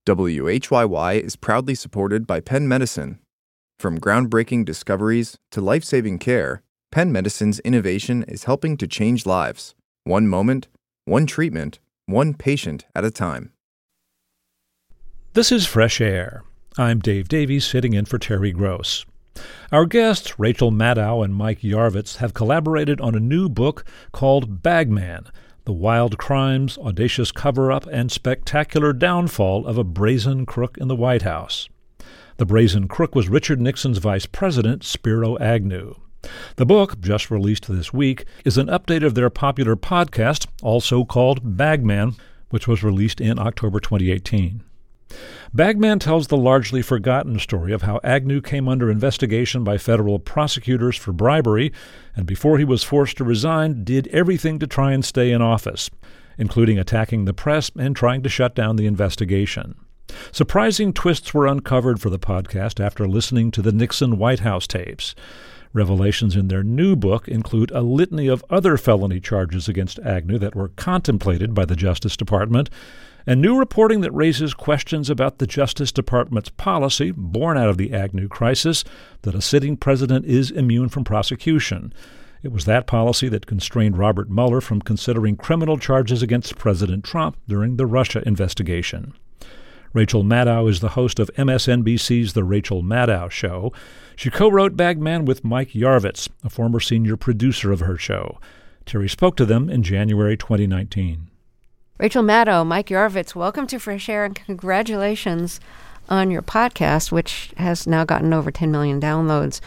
WHYY is proudly supported by Penn Medicine. From groundbreaking discoveries to life-saving care, Penn Medicine's innovation is helping to change lives. One moment, one treatment, one patient at a time. This is Fresh Air. I'm Dave Davies, sitting in for Terry Gross. Our guests, Rachel Maddow and Mike Yarvitz, have collaborated on a new book called Bagman: The Wild Crimes, Audacious Cover-Up, and Spectacular Downfall of a Brazen Crook in the White House. The brazen crook was Richard Nixon's vice president, Spiro Agnew. The book, just released this week, is an update of their popular podcast, also called Bagman, which was released in October 2018. Bagman tells the largely forgotten story of how Agnew came under investigation by federal prosecutors for bribery, and before he was forced to resign, did everything to try and stay in office, including attacking the press and trying to shut down the investigation. Surprising twists were uncovered for the podcast after listening to the Nixon White House tapes. Revelations in their new book include a litany of other felony charges against Agnew that were contemplated by the Justice Department, and new reporting that raises questions about the Justice Department's policy, born out of the Agnew crisis, that a sitting president is immune from prosecution. It was that policy that constrained Robert Mueller from considering criminal charges against President Trump during the Russia investigation. Rachel Maddow is the host of MSNBC's The Rachel Maddow Show. She co-wrote Bagman with Mike Yarvitz, a former senior producer of her show. Terry spoke to them in January 2019. Rachel Maddow, Mike Yarvitz, welcome to Fresh Air, and congratulations on your podcast, which has now gotten over 10 million downloads.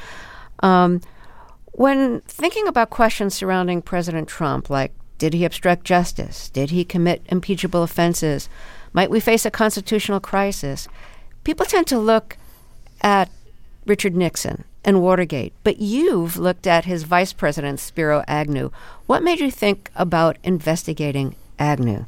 When thinking about questions surrounding President Trump, like did he obstruct justice? Did he commit impeachable offenses? Might we face a constitutional crisis? People tend to look at Richard Nixon and Watergate, but you've looked at his vice president, Spiro Agnew. What made you think about investigating Agnew?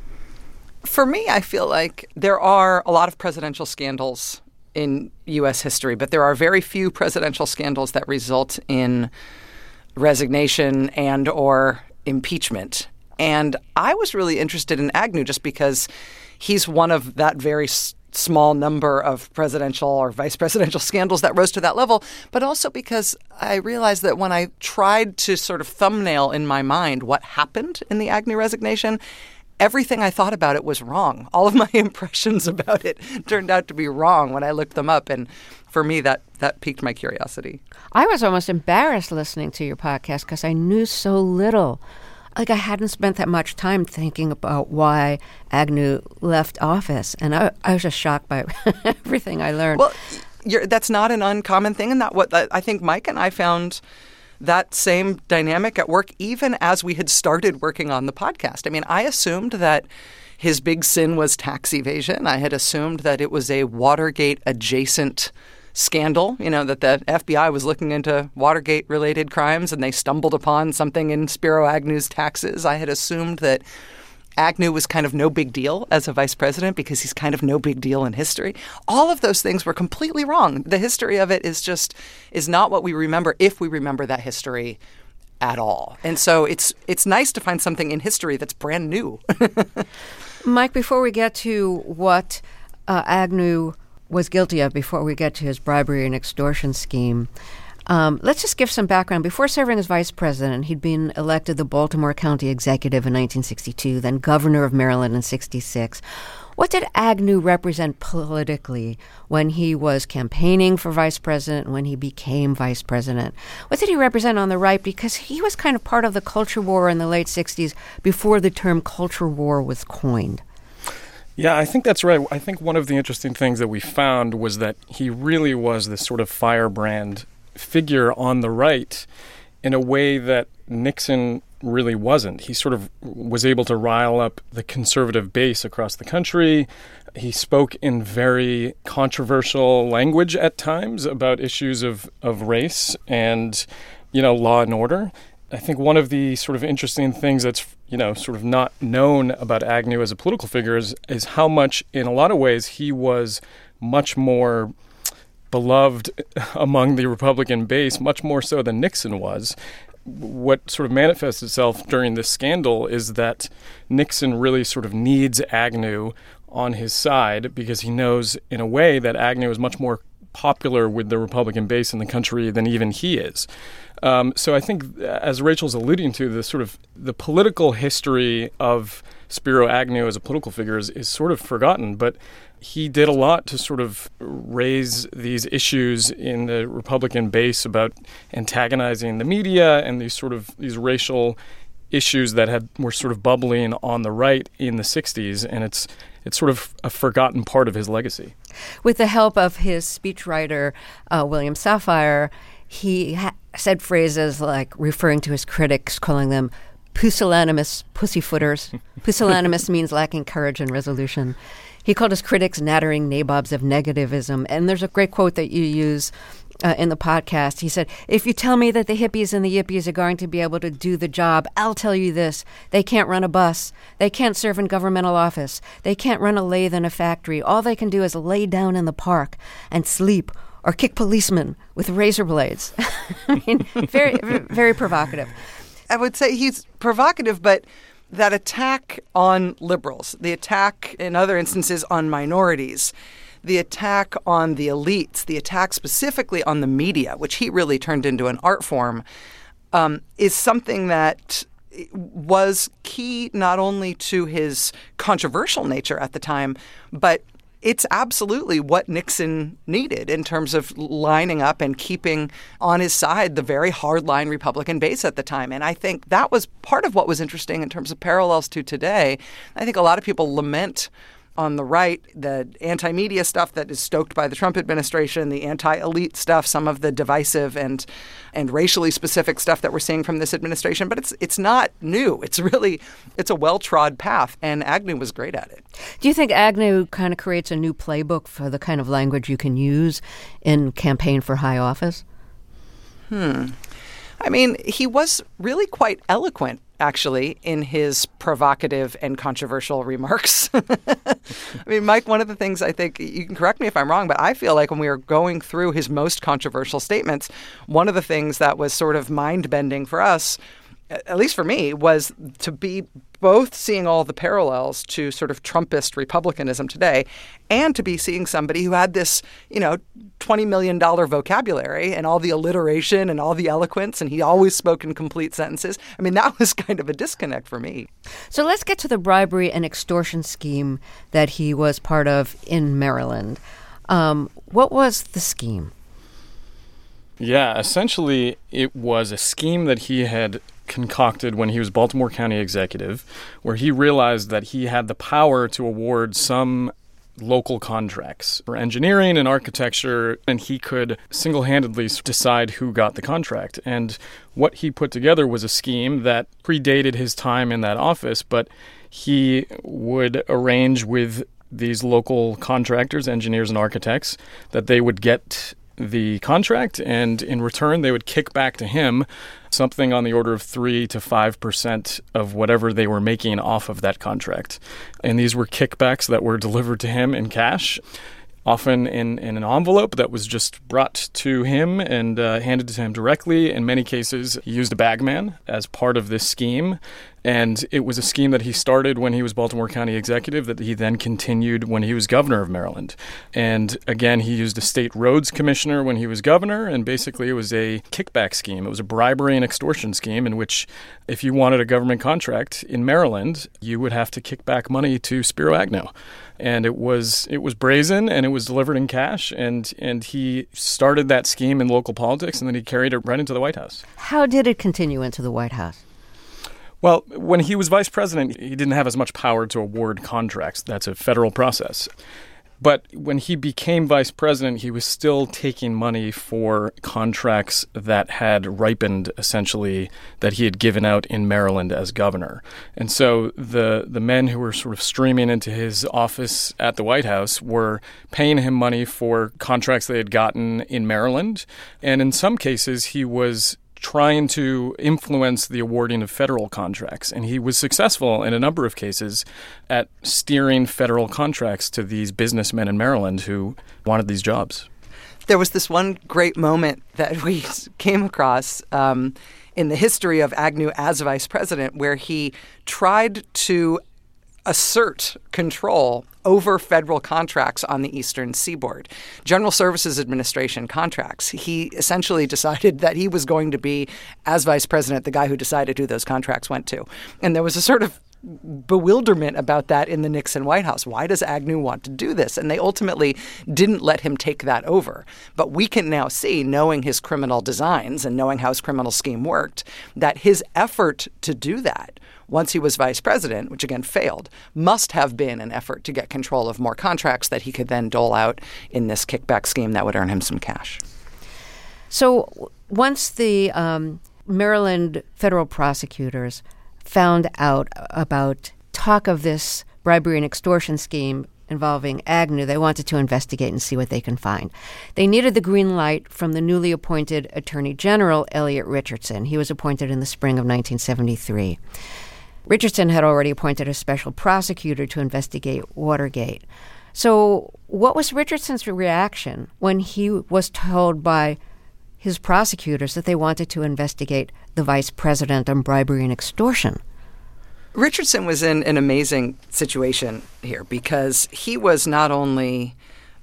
For me, I feel like there are a lot of presidential scandals in U.S. history, but there are very few presidential scandals that result in resignation and or impeachment. And I was really interested in Agnew just because he's one of that very small number of presidential or vice presidential scandals that rose to that level, but also because I realized that when I tried to sort of thumbnail in my mind what happened in the Agnew resignation, everything I thought about it was wrong. All of my impressions about it turned out to be wrong when I looked them up. And for me, that piqued my curiosity. I was almost embarrassed listening to your podcast because I knew so little. Like, I hadn't spent that much time thinking about why Agnew left office. And I was just shocked by everything I learned. Well, that's not an uncommon thing. And I think Mike and I found that same dynamic at work even as we had started working on the podcast. I mean, I assumed that his big sin was tax evasion. I had assumed that it was a Watergate-adjacent scandal, that the FBI was looking into Watergate-related crimes and they stumbled upon something in Spiro Agnew's taxes. I had assumed that Agnew was kind of no big deal as a vice president because he's kind of no big deal in history. All of those things were completely wrong. The history of it is not what we remember if we remember that history at all. And so it's nice to find something in history that's brand new. Mike, before we get to what Agnew was guilty of, before we get to his bribery and extortion scheme, let's just give some background. Before serving as vice president, he'd been elected the Baltimore County Executive in 1962, then governor of Maryland in 1966. What did Agnew represent politically when he was campaigning for vice president and when he became vice president? What did he represent on the right? Because he was kind of part of the culture war in the late 60s before the term culture war was coined. Yeah, I think that's right. I think one of the interesting things that we found was that he really was this sort of firebrand figure on the right in a way that Nixon really wasn't. He sort of was able to rile up the conservative base across the country. He spoke in very controversial language at times about issues of race and, law and order. I think one of the sort of interesting things that's, sort of not known about Agnew as a political figure is how much, in a lot of ways, he was much more beloved among the Republican base, much more so than Nixon was. What sort of manifests itself during this scandal is that Nixon really sort of needs Agnew on his side because he knows, in a way, that Agnew is much more popular with the Republican base in the country than even he is. So I think, as Rachel's alluding to, the political history of Spiro Agnew as a political figure is sort of forgotten, but he did a lot to sort of raise these issues in the Republican base about antagonizing the media and these racial issues that were sort of bubbling on the right in the 60s, and it's sort of a forgotten part of his legacy. With the help of his speechwriter, William Safire, he said phrases like referring to his critics, calling them pusillanimous pussyfooters. Pusillanimous means lacking courage and resolution. He called his critics nattering nabobs of negativism. And there's a great quote that you use in the podcast. He said, "If you tell me that the hippies and the yippies are going to be able to do the job, I'll tell you this. They can't run a bus. They can't serve in governmental office. They can't run a lathe in a factory. All they can do is lay down in the park and sleep or kick policemen with razor blades." I mean, very, very provocative. I would say he's provocative, but that attack on liberals, the attack in other instances on minorities, the attack on the elites, the attack specifically on the media, which he really turned into an art form, is something that was key not only to his controversial nature at the time, but it's absolutely what Nixon needed in terms of lining up and keeping on his side the very hardline Republican base at the time. And I think that was part of what was interesting in terms of parallels to today. I think a lot of people lament on the right the anti-media stuff that is stoked by the Trump administration, the anti-elite stuff, some of the divisive and racially specific stuff that we're seeing from this administration. But it's not new. It's a well-trod path, and Agnew was great at it. Do you think Agnew kind of creates a new playbook for the kind of language you can use in campaign for high office? I mean, he was really quite eloquent, actually, in his provocative and controversial remarks. I mean, Mike, one of the things I think, you can correct me if I'm wrong, but I feel like when we were going through his most controversial statements, one of the things that was sort of mind-bending for us, at least for me, was to be both seeing all the parallels to sort of Trumpist republicanism today and to be seeing somebody who had this, $20 million vocabulary and all the alliteration and all the eloquence, and he always spoke in complete sentences. I mean, that was kind of a disconnect for me. So let's get to the bribery and extortion scheme that he was part of in Maryland. What was the scheme? Yeah, essentially it was a scheme that he had concocted when he was Baltimore County executive, where he realized that he had the power to award some local contracts for engineering and architecture, and he could single-handedly decide who got the contract. And what he put together was a scheme that predated his time in that office, but he would arrange with these local contractors, engineers and architects, that they would get the contract, and in return they would kick back to him something on the order of 3 to 5% of whatever they were making off of that contract. And these were kickbacks that were delivered to him in cash, often in an envelope that was just brought to him and handed to him directly. In many cases, he used a bagman as part of this scheme. And it was a scheme that he started when he was Baltimore County executive that he then continued when he was governor of Maryland. And again, he used a state roads commissioner when he was governor, and basically it was a kickback scheme. It was a bribery and extortion scheme in which if you wanted a government contract in Maryland, you would have to kick back money to Spiro Agnew. And it was brazen, and it was delivered in cash, and he started that scheme in local politics, and then he carried it right into the White House. How did it continue into the White House? Well, when he was vice president, he didn't have as much power to award contracts. That's a federal process. But when he became vice president, he was still taking money for contracts that had ripened, essentially, that he had given out in Maryland as governor. And so the men who were sort of streaming into his office at the White House were paying him money for contracts they had gotten in Maryland. And in some cases, he was trying to influence the awarding of federal contracts. And he was successful in a number of cases at steering federal contracts to these businessmen in Maryland who wanted these jobs. There was this one great moment that we came across in the history of Agnew as vice president where he tried to assert control over federal contracts on the eastern seaboard. General Services Administration contracts. He essentially decided that he was going to be, as vice president, the guy who decided who those contracts went to. And there was a sort of bewilderment about that in the Nixon White House. Why does Agnew want to do this? And they ultimately didn't let him take that over. But we can now see, knowing his criminal designs and knowing how his criminal scheme worked, that his effort to do that once he was vice president, which again failed, must have been an effort to get control of more contracts that he could then dole out in this kickback scheme that would earn him some cash. So once the Maryland federal prosecutors found out about talk of this bribery and extortion scheme involving Agnew, they wanted to investigate and see what they can find. They needed the green light from the newly appointed Attorney General, Elliot Richardson. He was appointed in the spring of 1973. Richardson had already appointed a special prosecutor to investigate Watergate. So what was Richardson's reaction when he was told by his prosecutors that they wanted to investigate the vice president on bribery and extortion? Richardson was in an amazing situation here because he was not only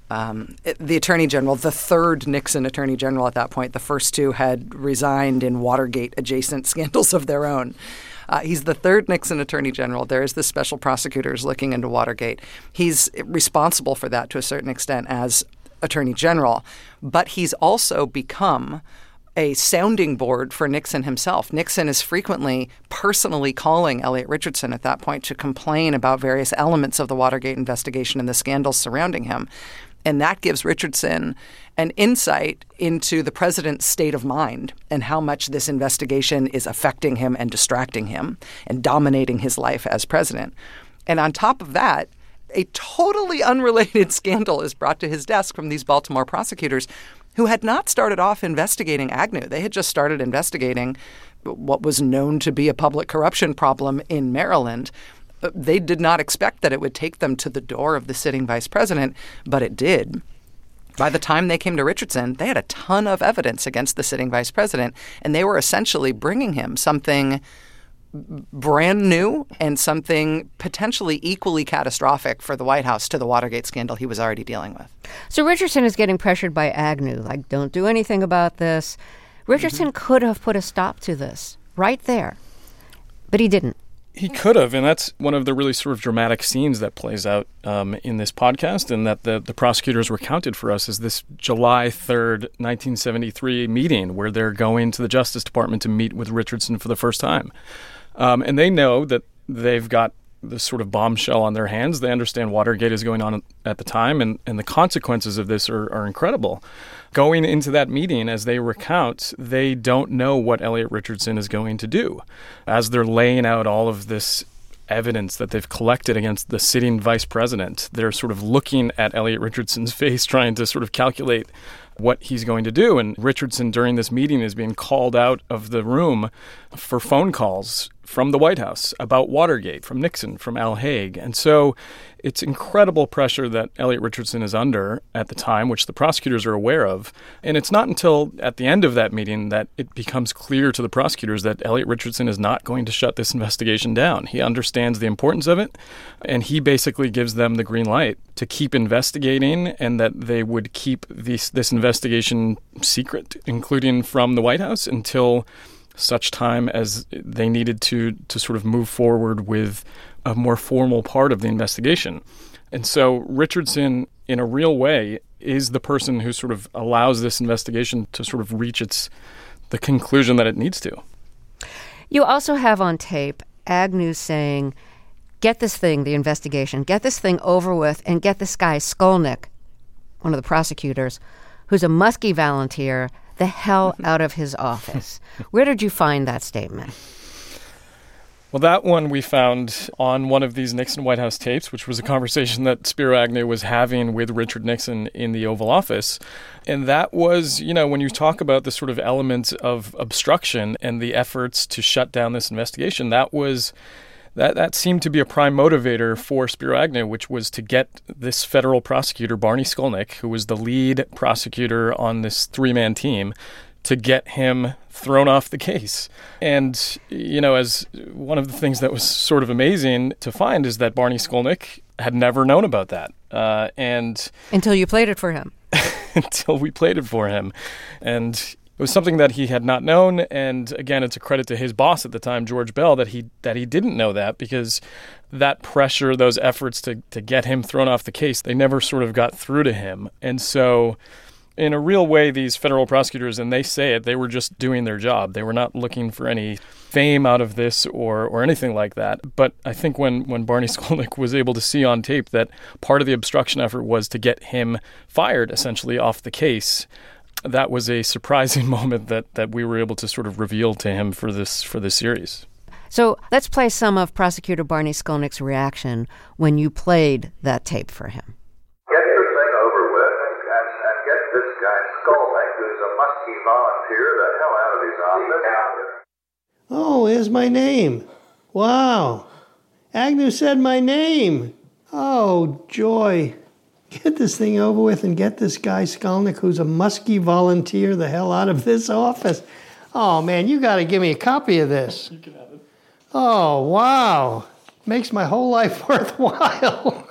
the Attorney General, the third Nixon Attorney General at that point. The first two had resigned in Watergate-adjacent scandals of their own. He's the third Nixon Attorney General. There is the special prosecutors looking into Watergate. He's responsible for that to a certain extent as Attorney General, but he's also become a sounding board for Nixon himself. Nixon is frequently personally calling Elliot Richardson at that point to complain about various elements of the Watergate investigation and the scandals surrounding him. And that gives Richardson an insight into the president's state of mind and how much this investigation is affecting him and distracting him and dominating his life as president. And on top of that, a totally unrelated scandal is brought to his desk from these Baltimore prosecutors who had not started off investigating Agnew. They had just started investigating what was known to be a public corruption problem in Maryland. They did not expect that it would take them to the door of the sitting vice president, but it did. By the time they came to Richardson, they had a ton of evidence against the sitting vice president, and they were essentially bringing him something brand new and something potentially equally catastrophic for the White House to the Watergate scandal he was already dealing with. So Richardson is getting pressured by Agnew, like, don't do anything about this. Richardson could have put a stop to this right there, but he didn't. He could have, and that's one of the really sort of dramatic scenes that plays out in this podcast, and that the prosecutors recounted for us is this July 3rd, 1973 meeting where they're going to the Justice Department to meet with Richardson for the first time. And they know that they've got this sort of bombshell on their hands. They understand Watergate is going on at the time, and the consequences of this are incredible. Going into that meeting, as they recount, they don't know what Elliot Richardson is going to do. As they're laying out all of this evidence that they've collected against the sitting vice president, they're sort of looking at Elliot Richardson's face, trying to sort of calculate what he's going to do. And Richardson, during this meeting, is being called out of the room for phone calls from the White House about Watergate, from Nixon, from Al Haig. And so it's incredible pressure that Elliot Richardson is under at the time, which the prosecutors are aware of. And it's not until at the end of that meeting that it becomes clear to the prosecutors that Elliot Richardson is not going to shut this investigation down. He understands the importance of it, and he basically gives them the green light to keep investigating, and that they would keep this investigation secret, including from the White House, until such time as they needed to sort of move forward with a more formal part of the investigation. And so Richardson, in a real way, is the person who sort of allows this investigation to sort of reach the conclusion that it needs to. You also have on tape Agnew saying, get this thing, the investigation, get this thing over with, and get this guy Skolnick, one of the prosecutors, who's a Muskie volunteer, the hell out of his office. Where did you find that statement? Well, that one we found on one of these Nixon White House tapes, which was a conversation that Spiro Agnew was having with Richard Nixon in the Oval Office. And that was, when you talk about the sort of element of obstruction and the efforts to shut down this investigation, that seemed to be a prime motivator for Spiro Agnew, which was to get this federal prosecutor, Barney Skolnick, who was the lead prosecutor on this three-man team, to get him thrown off the case. And, as one of the things that was sort of amazing to find is that Barney Skolnick had never known about that. And until you played it for him. Until we played it for him. And it was something that he had not known. And again, it's a credit to his boss at the time, George Bell, that he didn't know that, because that pressure, those efforts to get him thrown off the case, they never sort of got through to him. And so in a real way, these federal prosecutors, and they say it, they were just doing their job. They were not looking for any fame out of this or anything like that. But I think when Barney Skolnick was able to see on tape that part of the obstruction effort was to get him fired, essentially, off the case, that was a surprising moment that we were able to sort of reveal to him for this series. So let's play some of Prosecutor Barney Skolnick's reaction when you played that tape for him. Get this thing over with and get this guy Skolnick, who's a musky volunteer, the hell out of his office. Oh, here's my name. Wow. Agnew said my name. Oh, joy. Get this thing over with and get this guy Skolnick, who's a musky volunteer, the hell out of this office. Oh, man, you got to give me a copy of this. You can have it. Oh, wow. Makes my whole life worthwhile.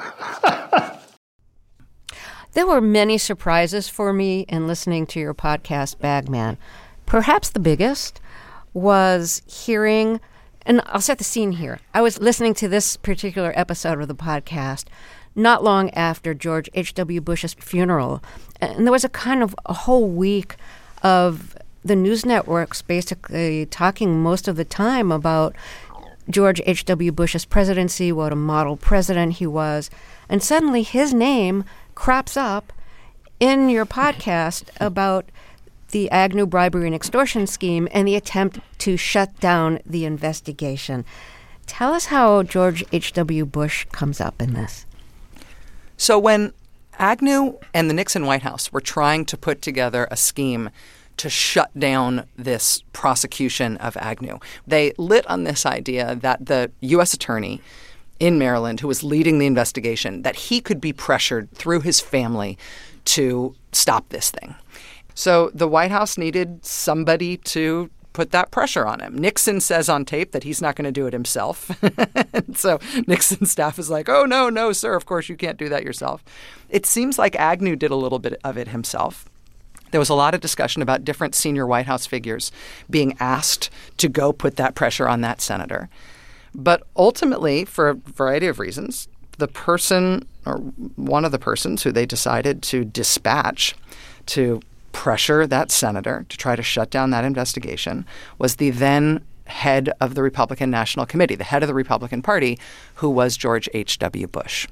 There were many surprises for me in listening to your podcast, Bagman. Perhaps the biggest was hearing, and I'll set the scene here. I was listening to this particular episode of the podcast not long after George H.W. Bush's funeral, and there was a whole week of the news networks basically talking most of the time about George H.W. Bush's presidency, what a model president he was, and suddenly his name crops up in your podcast about the Agnew bribery and extortion scheme and the attempt to shut down the investigation. Tell us how George H.W. Bush comes up in this. So when Agnew and the Nixon White House were trying to put together a scheme to shut down this prosecution of Agnew, they lit on this idea that the U.S. attorney in Maryland, who was leading the investigation, that he could be pressured through his family to stop this thing. So the White House needed somebody to put that pressure on him. Nixon says on tape that he's not going to do it himself. And so Nixon's staff is like, oh, no, sir, of course you can't do that yourself. It seems like Agnew did a little bit of it himself. There was a lot of discussion about different senior White House figures being asked to go put that pressure on that senator. But ultimately, for a variety of reasons, the person or one of the persons who they decided to dispatch to pressure that senator to try to shut down that investigation was the then head of the Republican National Committee, the head of the Republican Party, who was George H.W. Bush.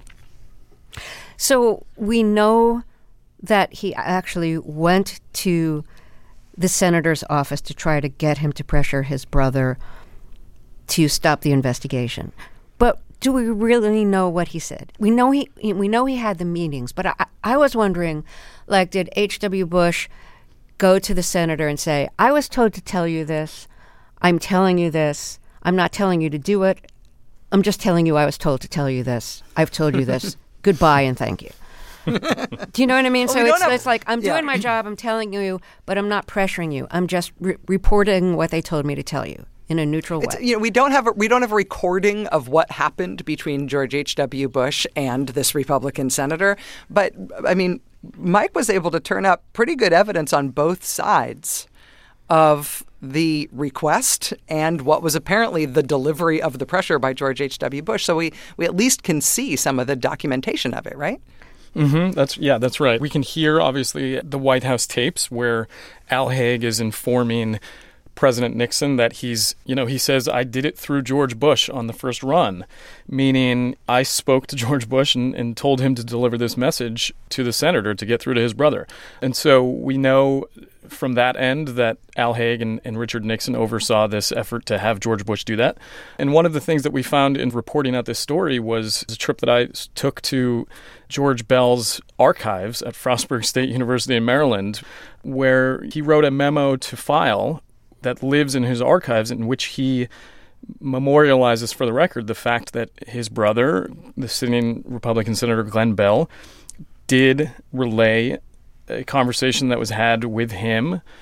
So we know that he actually went to the senator's office to try to get him to pressure his brother to stop the investigation. But do we really know what he said? We know he had the meetings, but I was wondering, did H.W. Bush go to the senator and say, I was told to tell you this, I'm telling you this, I'm not telling you to do it, I'm just telling you I was told to tell you this, I've told you this, goodbye and thank you. Do you know what I mean? Well, so it's like, I'm doing my job, I'm telling you, but I'm not pressuring you. I'm just reporting what they told me to tell you in a neutral way. We don't have a recording of what happened between George H.W. Bush and this Republican senator. But, I mean, Mike was able to turn up pretty good evidence on both sides of the request and what was apparently the delivery of the pressure by George H.W. Bush. So we at least can see some of the documentation of it, right? Mm-hmm. That's right. We can hear, obviously, the White House tapes where Al Haig is informing President Nixon that he says, I did it through George Bush on the first run, meaning I spoke to George Bush and told him to deliver this message to the senator to get through to his brother. And so we know from that end that Al Haig and Richard Nixon oversaw this effort to have George Bush do that. And one of the things that we found in reporting out this story was a trip that I took to George Bell's archives at Frostburg State University in Maryland, where he wrote a memo to file that lives in his archives in which he memorializes for the record the fact that his brother, the sitting Republican Senator Glenn Bell, did relay a conversation that was had with him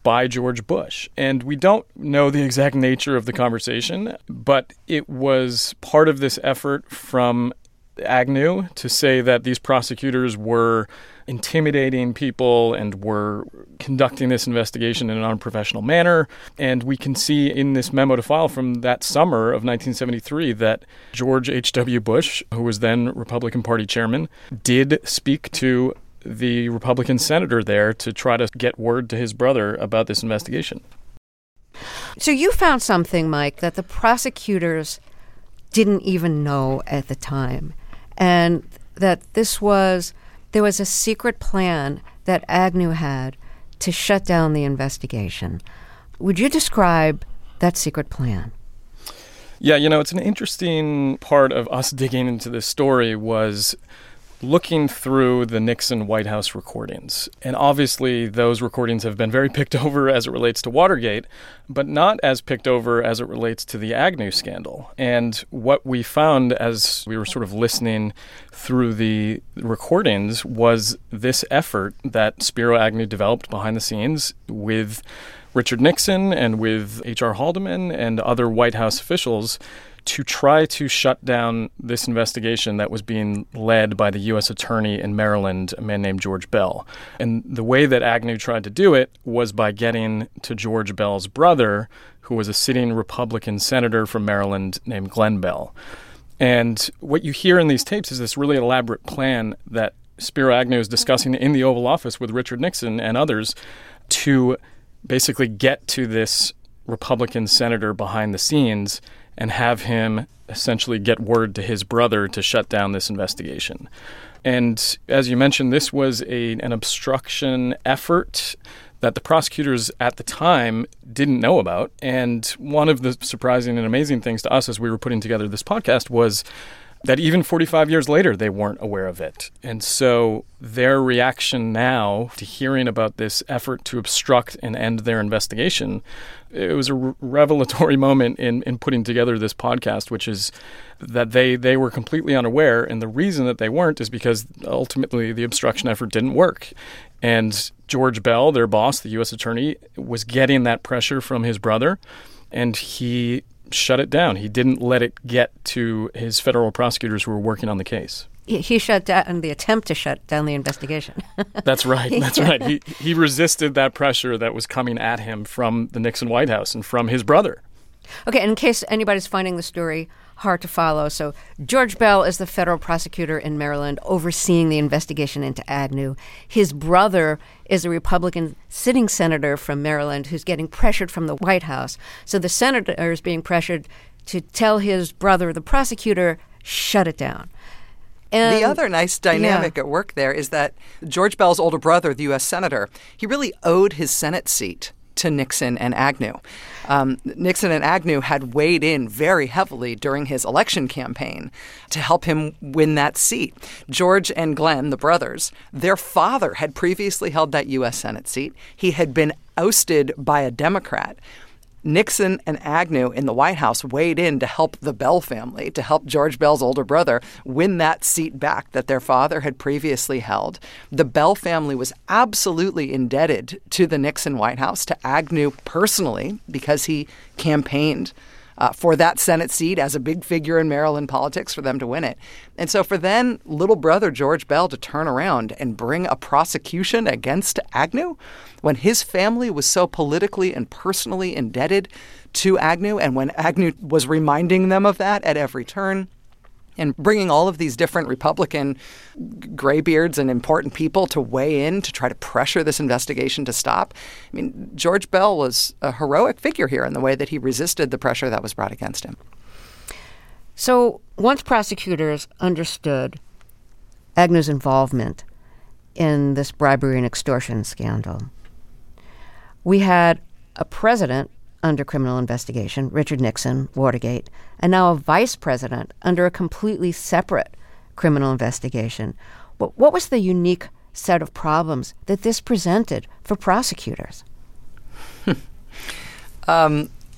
by George Bush. And we don't know the exact nature of the conversation, but it was part of this effort from Agnew to say that these prosecutors were intimidating people and were conducting this investigation in an unprofessional manner. And we can see in this memo to file from that summer of 1973 that George H.W. Bush, who was then Republican Party chairman, did speak to the Republican senator there to try to get word to his brother about this investigation. So you found something, Mike, that the prosecutors didn't even know at the time, and that there was a secret plan that Agnew had to shut down the investigation. Would you describe that secret plan? Yeah, it's an interesting part of us digging into this story was looking through the Nixon White House recordings. And obviously, those recordings have been very picked over as it relates to Watergate, but not as picked over as it relates to the Agnew scandal. And what we found as we were sort of listening through the recordings was this effort that Spiro Agnew developed behind the scenes with Richard Nixon and with H.R. Haldeman and other White House officials to try to shut down this investigation that was being led by the U.S. attorney in Maryland, a man named George Bell. And the way that Agnew tried to do it was by getting to George Bell's brother, who was a sitting Republican senator from Maryland named Glenn Bell. And what you hear in these tapes is this really elaborate plan that Spiro Agnew is discussing in the Oval Office with Richard Nixon and others to basically get to this Republican senator behind the scenes and have him essentially get word to his brother to shut down this investigation. And as you mentioned, this was an obstruction effort that the prosecutors at the time didn't know about. And one of the surprising and amazing things to us as we were putting together this podcast was that even 45 years later, they weren't aware of it. And so their reaction now to hearing about this effort to obstruct and end their investigation, it was a revelatory moment in putting together this podcast, which is that they were completely unaware. And the reason that they weren't is because ultimately the obstruction effort didn't work. And George Bell, their boss, the U.S. attorney, was getting that pressure from his brother, and he shut it down. He didn't let it get to his federal prosecutors who were working on the case. He shut down the attempt to shut down the investigation. That's right. That's right. He resisted that pressure that was coming at him from the Nixon White House and from his brother. Okay, in case anybody's finding the story hard to follow, so George Bell is the federal prosecutor in Maryland overseeing the investigation into Agnew. His brother is a Republican sitting senator from Maryland who's getting pressured from the White House. So the senator is being pressured to tell his brother, the prosecutor, shut it down. And the other nice dynamic at work there is that George Bell's older brother, the U.S. senator, he really owed his Senate seat to Nixon and Agnew. Nixon and Agnew had weighed in very heavily during his election campaign to help him win that seat. George and Glenn, the brothers, their father had previously held that U.S. Senate seat. He had been ousted by a Democrat. Nixon and Agnew in the White House weighed in to help the Bell family, to help George Bell's older brother win that seat back that their father had previously held. The Bell family was absolutely indebted to the Nixon White House, to Agnew personally, because he campaigned for that Senate seat as a big figure in Maryland politics for them to win it. And so for then little brother George Bell to turn around and bring a prosecution against Agnew when his family was so politically and personally indebted to Agnew, and when Agnew was reminding them of that at every turn, and bringing all of these different Republican graybeards and important people to weigh in to try to pressure this investigation to stop. I mean, George Bell was a heroic figure here in the way that he resisted the pressure that was brought against him. So once prosecutors understood Agnew's involvement in this bribery and extortion scandal, we had a president under criminal investigation, Richard Nixon, Watergate, and now a vice president under a completely separate criminal investigation. What was the unique set of problems that this presented for prosecutors?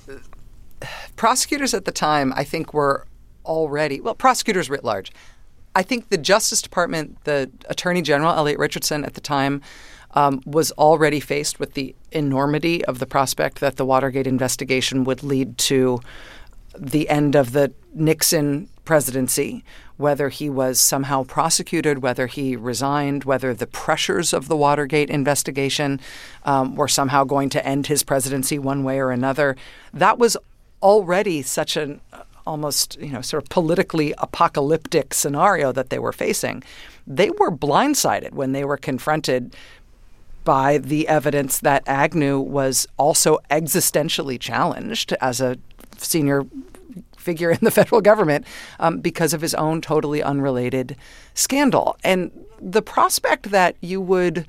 Prosecutors at the time, I think, were already, prosecutors writ large, I think the Justice Department, the Attorney General, Elliot Richardson, at the time, was already faced with the enormity of the prospect that the Watergate investigation would lead to the end of the Nixon presidency, whether he was somehow prosecuted, whether he resigned, whether the pressures of the Watergate investigation were somehow going to end his presidency one way or another. That was already such an almost, sort of politically apocalyptic scenario that they were facing. They were blindsided when they were confronted by the evidence that Agnew was also existentially challenged as a senior figure in the federal government because of his own totally unrelated scandal. And the prospect that you would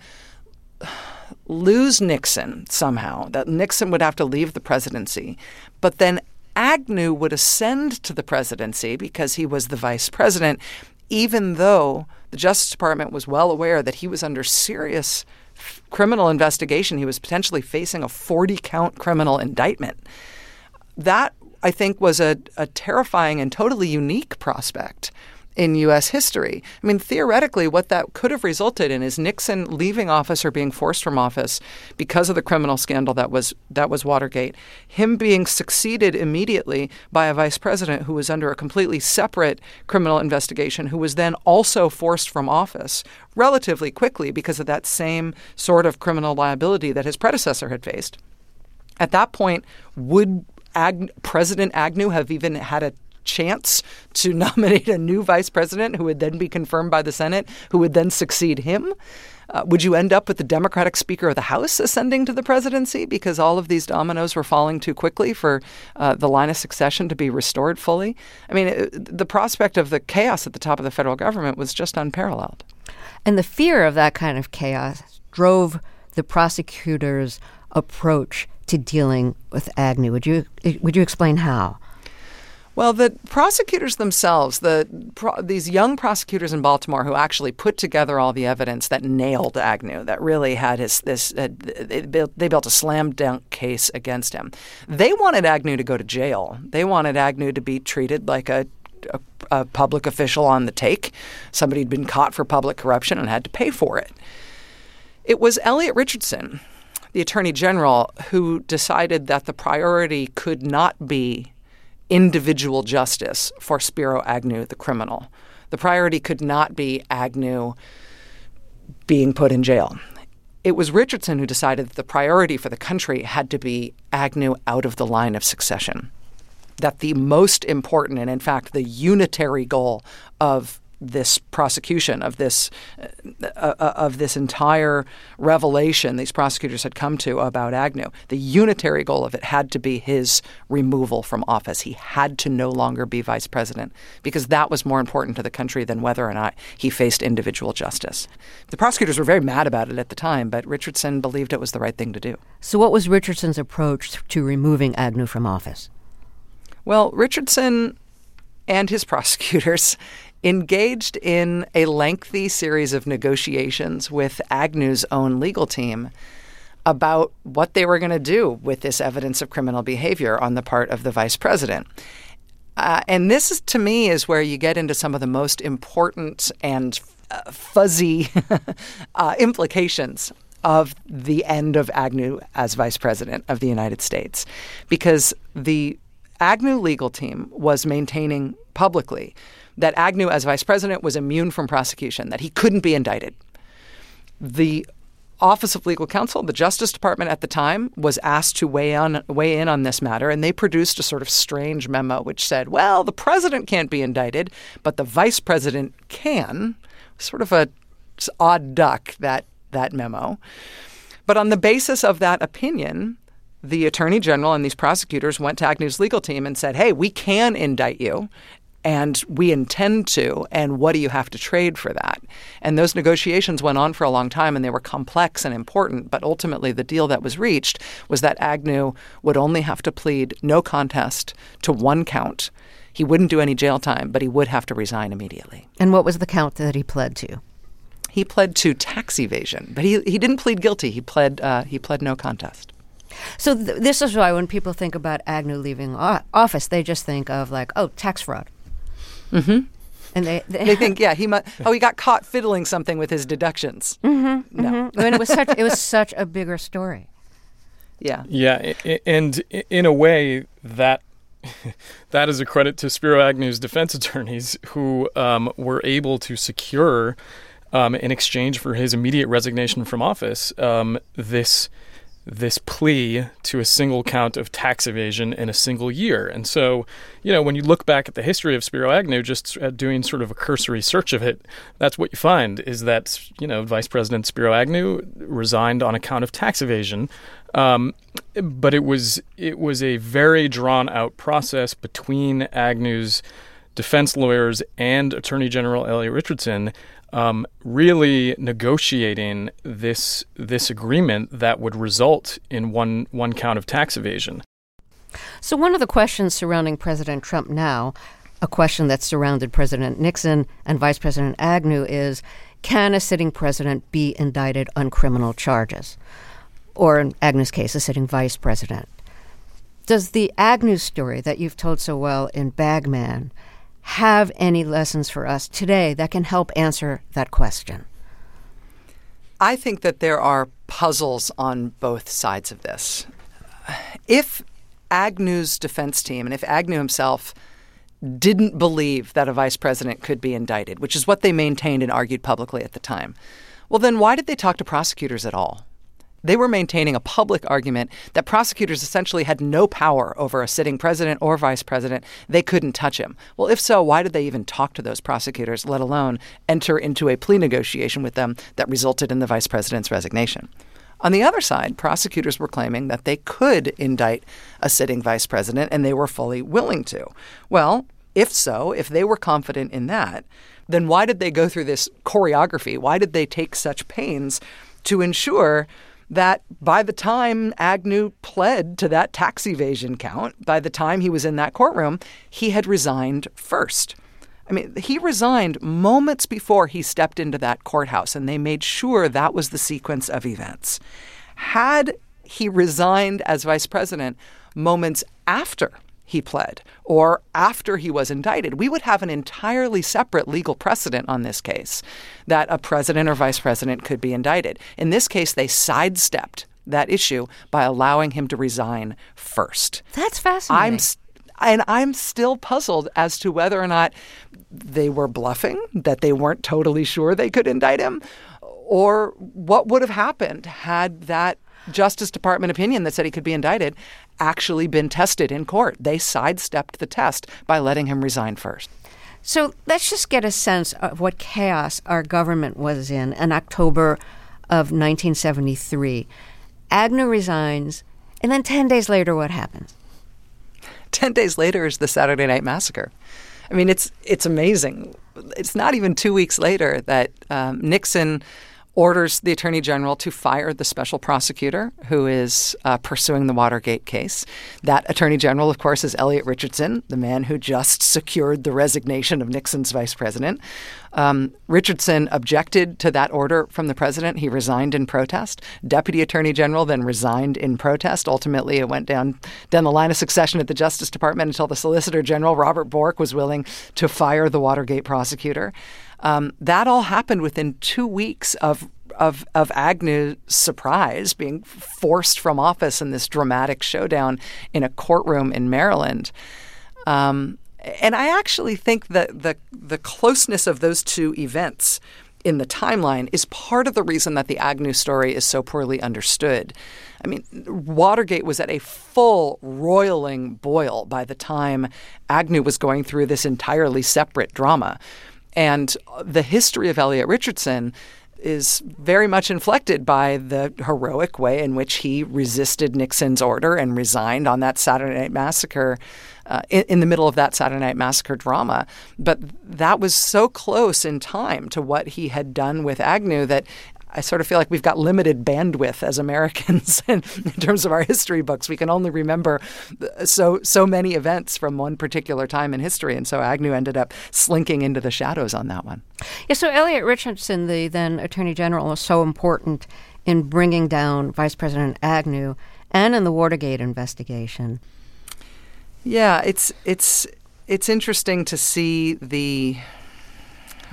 lose Nixon somehow, that Nixon would have to leave the presidency, but then Agnew would ascend to the presidency because he was the vice president, even though the Justice Department was well aware that he was under serious criminal investigation. He was potentially facing a 40-count criminal indictment. That, I think, was a terrifying and totally unique prospect in U.S. history. I mean, theoretically, what that could have resulted in is Nixon leaving office or being forced from office because of the criminal scandal that was Watergate, him being succeeded immediately by a vice president who was under a completely separate criminal investigation, who was then also forced from office relatively quickly because of that same sort of criminal liability that his predecessor had faced. At that point, would President Agnew have even had a chance to nominate a new vice president who would then be confirmed by the Senate, who would then succeed him? Would you end up with the Democratic Speaker of the House ascending to the presidency because all of these dominoes were falling too quickly for the line of succession to be restored fully? I mean, the prospect of the chaos at the top of the federal government was just unparalleled. And the fear of that kind of chaos drove the prosecutor's approach to dealing with Agnew. Would you explain how? Well, the prosecutors themselves, these young prosecutors in Baltimore who actually put together all the evidence that nailed Agnew, that really had they built a slam dunk case against him. They wanted Agnew to go to jail. They wanted Agnew to be treated like a public official on the take, somebody who'd been caught for public corruption and had to pay for it. It was Elliot Richardson, the Attorney General, who decided that the priority could not be individual justice for Spiro Agnew, the criminal. The priority could not be Agnew being put in jail. It was Richardson who decided that the priority for the country had to be Agnew out of the line of succession. That the most important and, in fact, the unitary goal of this prosecution, of this entire revelation these prosecutors had come to about Agnew, the unitary goal of it had to be his removal from office. He had to no longer be vice president because that was more important to the country than whether or not he faced individual justice. The prosecutors were very mad about it at the time, but Richardson believed it was the right thing to do. So what was Richardson's approach to removing Agnew from office? Well, Richardson and his prosecutors engaged in a lengthy series of negotiations with Agnew's own legal team about what they were going to do with this evidence of criminal behavior on the part of the vice president. And this, to me, is where you get into some of the most important and fuzzy implications of the end of Agnew as vice president of the United States. Because the Agnew legal team was maintaining publicly that Agnew as vice president was immune from prosecution, that he couldn't be indicted. The Office of Legal Counsel, the Justice Department at the time, was asked to weigh in on this matter, and they produced a sort of strange memo which said, well, the president can't be indicted, but the vice president can. Sort of a odd duck, that memo. But on the basis of that opinion, the Attorney General and these prosecutors went to Agnew's legal team and said, hey, we can indict you. And we intend to, and what do you have to trade for that? And those negotiations went on for a long time, and they were complex and important. But ultimately, the deal that was reached was that Agnew would only have to plead no contest to one count. He wouldn't do any jail time, but he would have to resign immediately. And what was the count that he pled to? He pled to tax evasion, but he didn't plead guilty. He pled no contest. So this is why when people think about Agnew leaving office, they just think of like, oh, tax fraud. Mm-hmm. And they think, yeah, he got caught fiddling something with his deductions. Mm-hmm, No. mm-hmm. And it was such a bigger story. Yeah. Yeah, and in a way that is a credit to Spiro Agnew's defense attorneys who were able to secure, in exchange for his immediate resignation from office, this plea to a single count of tax evasion in a single year. And so, when you look back at the history of Spiro Agnew, just doing sort of a cursory search of it, that's what you find is that, Vice President Spiro Agnew resigned on account of tax evasion. But it was a very drawn out process between Agnew's defense lawyers and Attorney General Elliot Richardson, really negotiating this agreement that would result in one count of tax evasion. So one of the questions surrounding President Trump now, a question that surrounded President Nixon and Vice President Agnew, is, can a sitting president be indicted on criminal charges? Or in Agnew's case, a sitting vice president. Does the Agnew story that you've told so well in Bagman have any lessons for us today that can help answer that question? I think that there are puzzles on both sides of this. If Agnew's defense team and if Agnew himself didn't believe that a vice president could be indicted, which is what they maintained and argued publicly at the time, well, then why did they talk to prosecutors at all? They were maintaining a public argument that prosecutors essentially had no power over a sitting president or vice president. They couldn't touch him. Well, if so, why did they even talk to those prosecutors, let alone enter into a plea negotiation with them that resulted in the vice president's resignation? On the other side, prosecutors were claiming that they could indict a sitting vice president, and they were fully willing to. Well, if so, if they were confident in that, then why did they go through this choreography? Why did they take such pains to ensure that by the time Agnew pled to that tax evasion count, by the time he was in that courtroom, he had resigned first? I mean, he resigned moments before he stepped into that courthouse, and they made sure that was the sequence of events. Had he resigned as vice president moments after he pled or after he was indicted, we would have an entirely separate legal precedent on this case that a president or vice president could be indicted. In this case, they sidestepped that issue by allowing him to resign first. That's fascinating. I'm still puzzled as to whether or not they were bluffing, that they weren't totally sure they could indict him, or what would have happened had that Justice Department opinion that said he could be indicted actually been tested in court. They sidestepped the test by letting him resign first. So let's just get a sense of what chaos our government was in October of 1973. Agnew resigns, and then 10 days later, what happens? 10 days later is the Saturday Night Massacre. I mean, it's amazing. It's not even 2 weeks later that Nixon orders the Attorney General to fire the special prosecutor who is pursuing the Watergate case. That Attorney General, of course, is Elliot Richardson, the man who just secured the resignation of Nixon's vice president. Richardson objected to that order from the president. He resigned in protest. Deputy Attorney General then resigned in protest. Ultimately, it went down the line of succession at the Justice Department until the Solicitor General, Robert Bork, was willing to fire the Watergate prosecutor. That all happened within 2 weeks of Agnew's surprise, being forced from office in this dramatic showdown in a courtroom in Maryland. And I actually think that the closeness of those two events in the timeline is part of the reason that the Agnew story is so poorly understood. I mean, Watergate was at a full roiling boil by the time Agnew was going through this entirely separate drama. And the history of Elliot Richardson is very much inflected by the heroic way in which he resisted Nixon's order and resigned on that Saturday Night Massacre, in the middle of that Saturday Night Massacre drama. But that was so close in time to what he had done with Agnew that I sort of feel like we've got limited bandwidth as Americans in terms of our history books. We can only remember so many events from one particular time in history. And so Agnew ended up slinking into the shadows on that one. Yeah, so Elliot Richardson, the then Attorney General, was so important in bringing down Vice President Agnew and in the Watergate investigation. Yeah, it's interesting to see the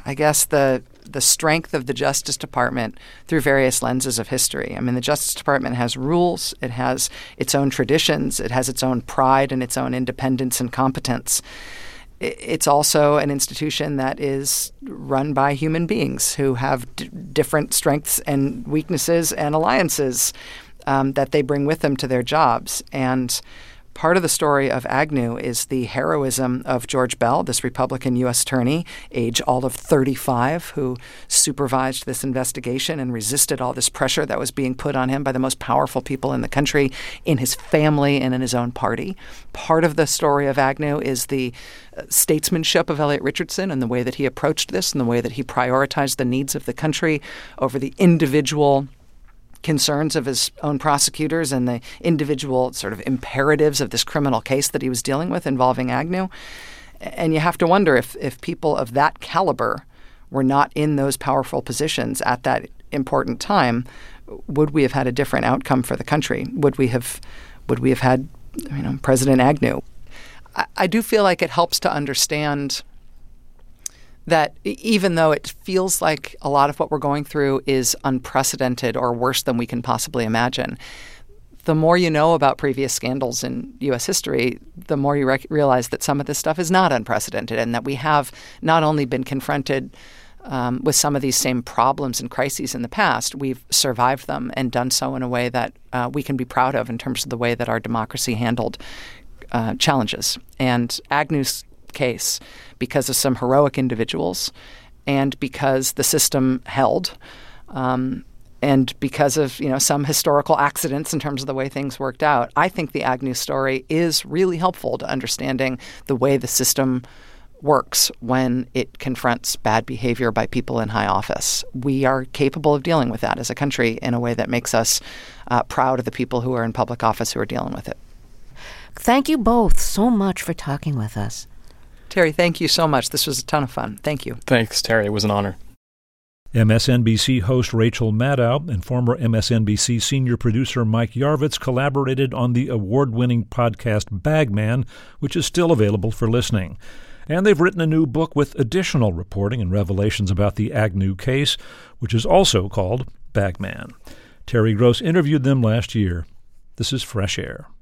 I guess, the strength of the Justice Department through various lenses of history. I mean, the Justice Department has rules, it has its own traditions, it has its own pride and its own independence and competence. It's also an institution that is run by human beings who have different strengths and weaknesses and alliances that they bring with them to their jobs. And part of the story of Agnew is the heroism of George Bell, this Republican U.S. attorney, age all of 35, who supervised this investigation and resisted all this pressure that was being put on him by the most powerful people in the country, in his family and in his own party. Part of the story of Agnew is the statesmanship of Elliot Richardson and the way that he approached this and the way that he prioritized the needs of the country over the individual concerns of his own prosecutors and the individual sort of imperatives of this criminal case that he was dealing with involving Agnew. And you have to wonder if people of that caliber were not in those powerful positions at that important time, would we have had a different outcome for the country? Would we have had, President Agnew? I do feel like it helps to understand that even though it feels like a lot of what we're going through is unprecedented or worse than we can possibly imagine, the more you know about previous scandals in U.S. history, the more you realize that some of this stuff is not unprecedented and that we have not only been confronted with some of these same problems and crises in the past, we've survived them and done so in a way that we can be proud of in terms of the way that our democracy handled challenges. And Agnew's case, because of some heroic individuals and because the system held and because of some historical accidents in terms of the way things worked out, I think the Agnew story is really helpful to understanding the way the system works when it confronts bad behavior by people in high office. We are capable of dealing with that as a country in a way that makes us proud of the people who are in public office who are dealing with it. Thank you both so much for talking with us. Terry, thank you so much. This was a ton of fun. Thank you. Thanks, Terry. It was an honor. MSNBC host Rachel Maddow and former MSNBC senior producer Mike Yarvitz collaborated on the award-winning podcast Bagman, which is still available for listening. And they've written a new book with additional reporting and revelations about the Agnew case, which is also called Bagman. Terry Gross interviewed them last year. This is Fresh Air.